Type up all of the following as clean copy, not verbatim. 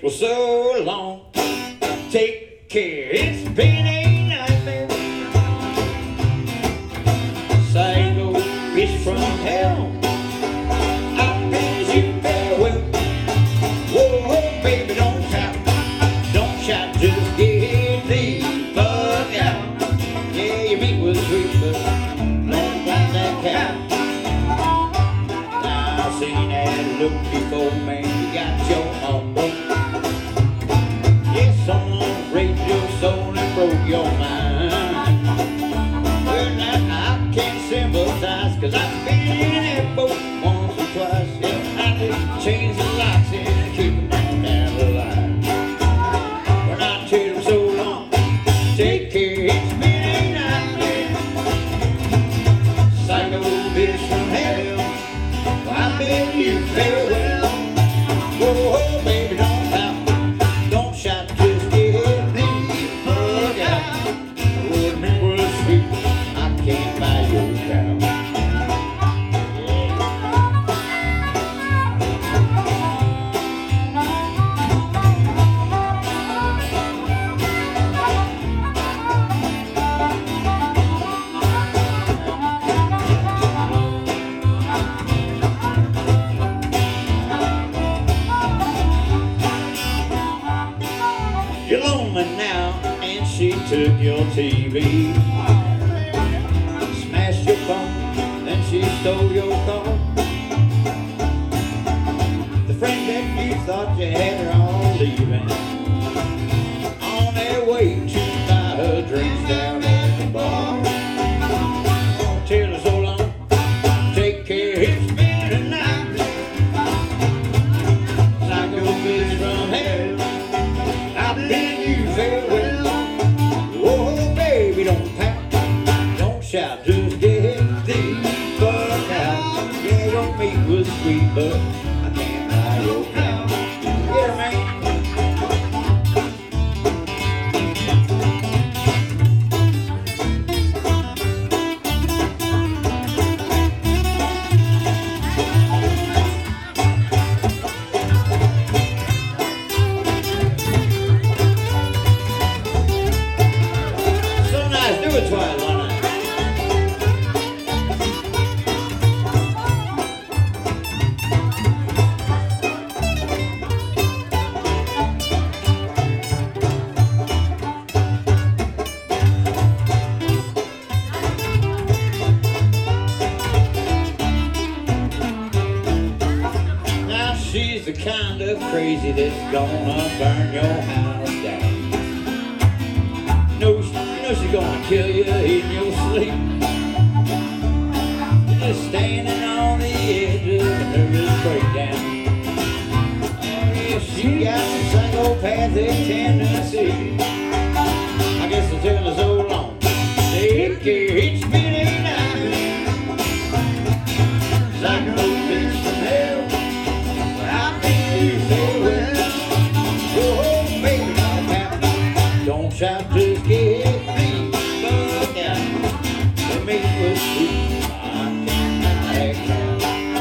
Well, so long, take care. It's been a nightmare. Psycho bitch from hell. I bid you farewell. Whoa, baby, don't shout. Don't shout, just get the fuck out. Yeah, your meat was sweet, but don't like that cow. Now I seen that look before, man, you got your heart broke. Yeah, someone raped your soul and broke your mind. Well, now I can't sympathize, cause I've been in that boat once or twice. Yeah, I just change the lights and keep them down the line. When I tell them so long, take care, it's been a nightmare. Psycho bitch from hell, well, I bid you farewell. Whoa, baby, don't pout, don't shout, just get the fuck out. Oh, me was sweet, I can't buy your cow. You're lonely now, and she took your TV, smashed your phone, then she stole your car. The friend that you thought you had are all leaving, on their way to buy her drinks down at the bar. Tell her so long, take care, it's been a night. Psycho bitch from hell, I bid you farewell. Oh, baby, don't pout, don't shout, just get the fuck out. Yeah, your meat was sweet, but I can't buy your cow. Yeah, man. So nice, do it twice, why not? Now she's the kind of crazy that's gonna burn your house down. You know she's gonna kill you in your sleep. You're just standing on the edge of a nervous breakdown. Oh yeah, she got some psychopathic tendencies. I guess I'll tell her so long, take care, it's been a night. Psycho bitch from hell, but I bid you farewell. Oh, baby, don't pout, don't shout, just get the fuck out. The meat was sweet, I can't buy that cow.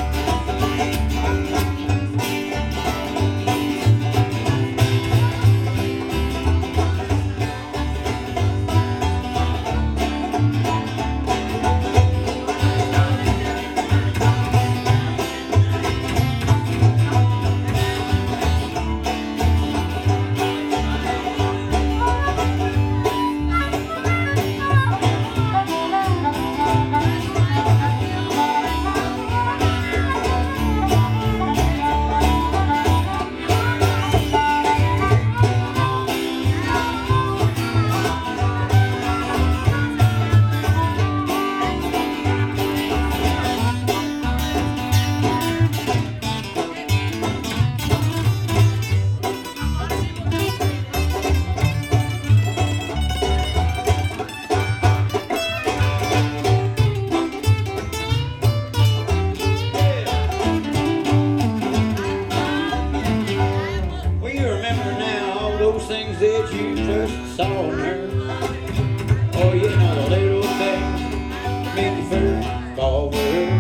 Those things that you just saw in her. Oh, you know the little things that make you first fall for her.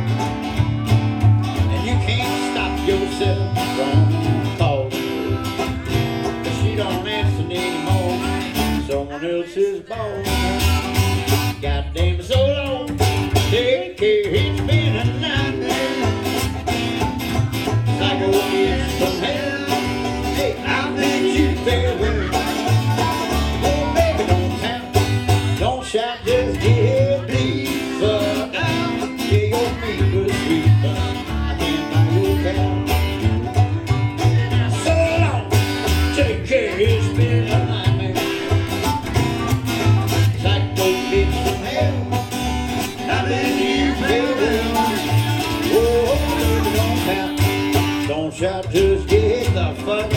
And you can't stop yourself from calling her. don't answer anymore. Someone else's bone. Goddamn, so long. Take care, it's been a nightmare. Like a wind from hell. Hey, I bid you farewell. Oh, baby, don't pound, don't shout, just get please. But I'll get your meat was sweet, but I can't buy your cow. So long, take care, it's been a nightmare. Psycho bitch from hell. I bid you farewell. Oh, baby, don't pound, don't shout, just get the fuck out.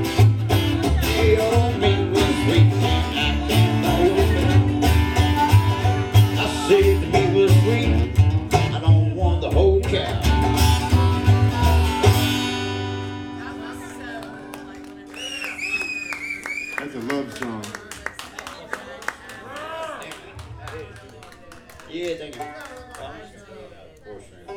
Your meat was sweet, and I can't buy your cow. I said the meat was sweet, I don't want the whole cow. That's a love song. Yeah, thank you.